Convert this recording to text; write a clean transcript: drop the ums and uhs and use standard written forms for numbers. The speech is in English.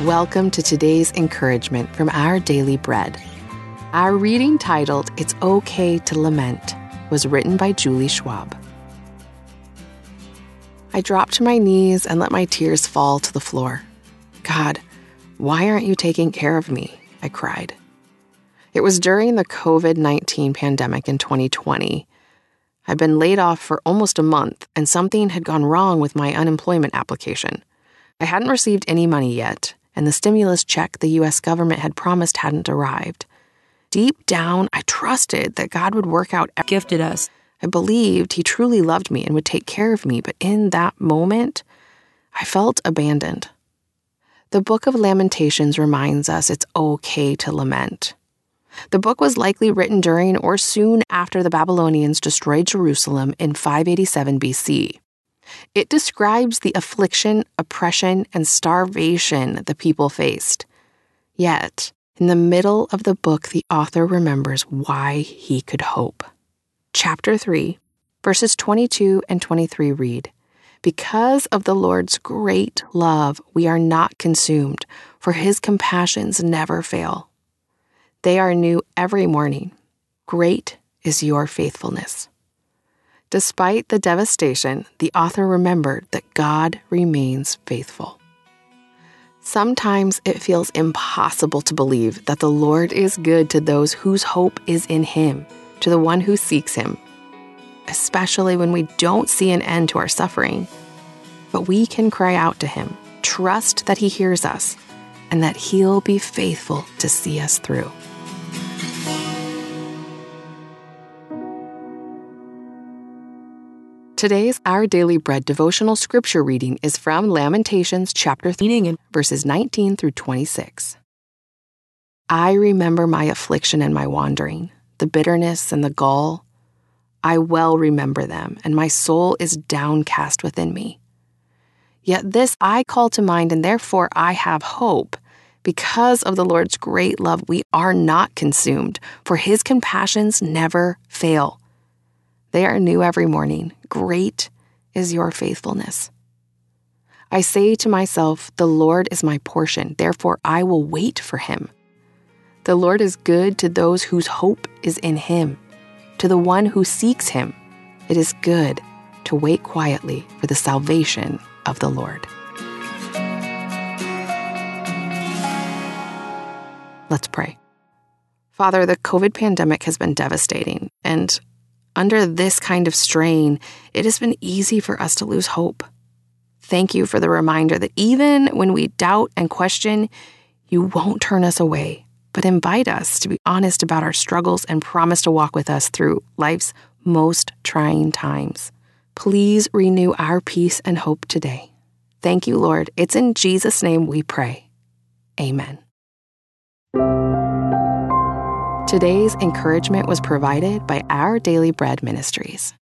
Welcome to today's encouragement from Our Daily Bread. Our reading titled, It's Okay to Lament, was written by Julie Schwab. I dropped to my knees and let my tears fall to the floor. God, why aren't you taking care of me? I cried. It was during the COVID-19 pandemic in 2020. I'd been laid off for almost a month, and something had gone wrong with my unemployment application. I hadn't received any money yet, and the stimulus check the U.S. government had promised hadn't arrived. Deep down, I trusted that God would work out everything. Gifted us. I believed He truly loved me and would take care of me, but in that moment, I felt abandoned. The book of Lamentations reminds us it's okay to lament. The book was likely written during or soon after the Babylonians destroyed Jerusalem in 587 BC. It describes the affliction, oppression, and starvation the people faced. Yet, in the middle of the book, the author remembers why he could hope. Chapter 3, verses 22 and 23 read, Because of the Lord's great love, we are not consumed, for His compassions never fail. They are new every morning. Great is your faithfulness. Despite the devastation, the author remembered that God remains faithful. Sometimes it feels impossible to believe that the Lord is good to those whose hope is in Him, to the one who seeks Him, especially when we don't see an end to our suffering. But we can cry out to Him, trust that He hears us, and that He'll be faithful to see us through. Today's Our Daily Bread devotional scripture reading is from Lamentations chapter 3, verses 19 through 26. I remember my affliction and my wandering, the bitterness and the gall. I well remember them, and my soul is downcast within me. Yet this I call to mind, and therefore I have hope. Because of the Lord's great love, we are not consumed, for His compassions never fail. They are new every morning. Great is your faithfulness. I say to myself, the Lord is my portion, therefore I will wait for Him. The Lord is good to those whose hope is in Him. To the one who seeks Him, it is good to wait quietly for the salvation of the Lord. Let's pray. Father, the COVID pandemic has been devastating, and under this kind of strain, it has been easy for us to lose hope. Thank you for the reminder that even when we doubt and question, you won't turn us away, but invite us to be honest about our struggles and promise to walk with us through life's most trying times. Please renew our peace and hope today. Thank you, Lord. It's in Jesus' name we pray. Amen. Today's encouragement was provided by Our Daily Bread Ministries.